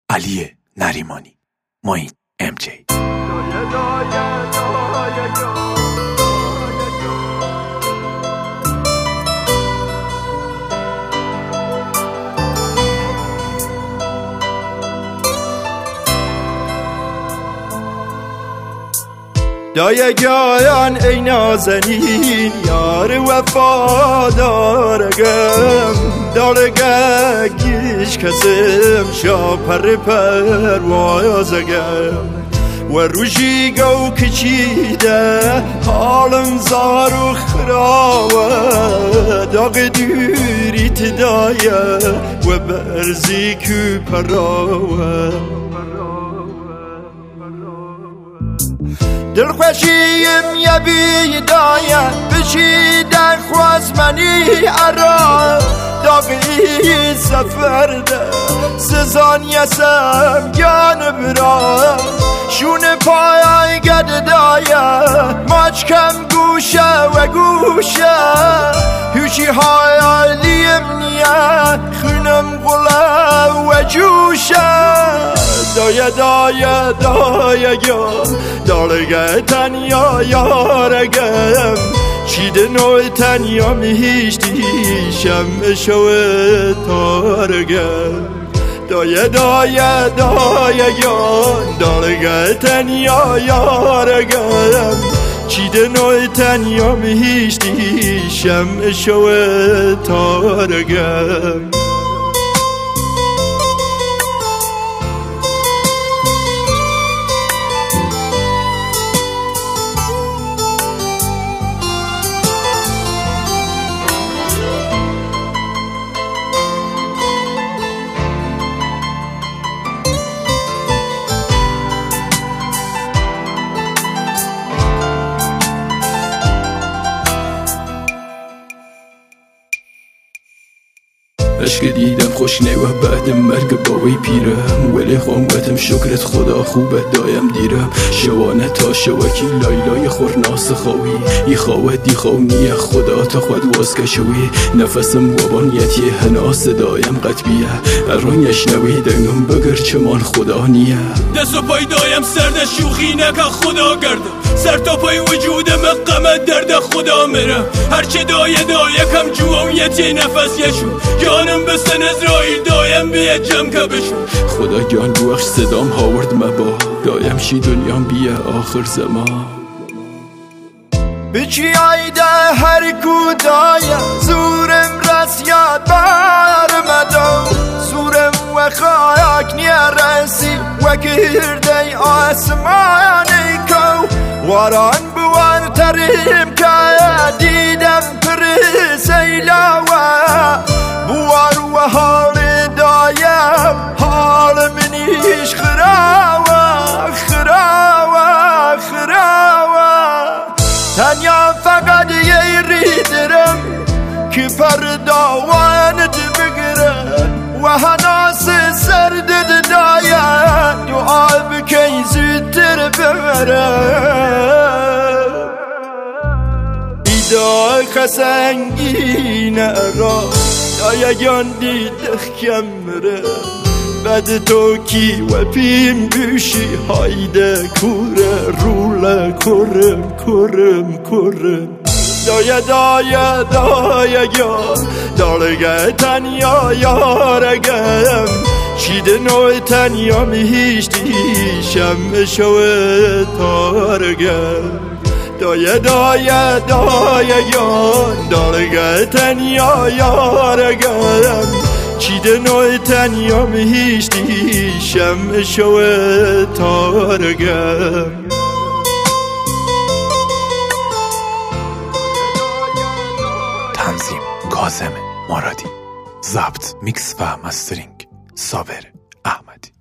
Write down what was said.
علی نریمانی، معین MJ. دایگان ای نازنین یار وفادارگم دارگیش کسیم شاپر پروازگم و روشی گو کچیده حالم زار و خراوه داغ دوری تدایه و برزی که پراوه دلخوشیم یبی دایه بشی در خواست منی ارا داغی سفر ده سزان یسم گان برا شون پای گد دایه ماچ کم گوشه و گوشه هوشی های علیم نیه خونم غله و جوشه دایه دایه دایه گم دارگه تنیا یارگم چیده نوی تنیا میشتی شم شوه تارگم دایه دایه دایه گم دارگه تنیا یارگم چیده نوی تنیا میشتی شم شوه تارگم عشق دیدم خوش نه و بعد مرگ باوی پیرم ولی خانگتم شکرت خدا خوبه دایم دیرم شوانه تا شوکی لایلای خورناس خواهی ای خواهد دی خونی خدا تا خود واسکشوی نفسم وابانیتی هناس دایم قطبیه ارانیش نوی دنگم بگر چمان خدا نیه دست و پای دایم سرد شوخی نکه خدا گردم سر تا پای وجودم قمت درد خدا مرم هرچه دایه کم جوانیتی نفس یشون جانم بسن ازرائیل دایم بیه جم که بشون خدا جان بوخش صدام هاورد مبا دایم شی دنیام بیه آخر زمان بچی آیده هر کودایم زورم رسیاد برمدم زورم و خاک نیرسی و گرده آسمانی کو واران بوان تریم که دیدم پر سیلاوه بوار و حال دایم حال منیش خراوه خراوه خراوه تنیا فقط یه ریدرم که پرداوانت بگرم و هناس سرد دایم دعا بکی زودتر ببرم ایدای خسنگینه را دایگان دیدخ کمره بد تو کی و پیم بوشی هایده کوره روله کرم کرم کرم دایه دایه دایه گم دارگه تنیا یارگم چیده نوی تنیا میشتی شم شوه تارگم دایه دایه دایه گم دارگه تنیا یارگم چیده نوی تنیا میشتی شم شوه تارگم تنظیم کاظم مرادی، ضبط میکس و مسترینگ صابر احمدی.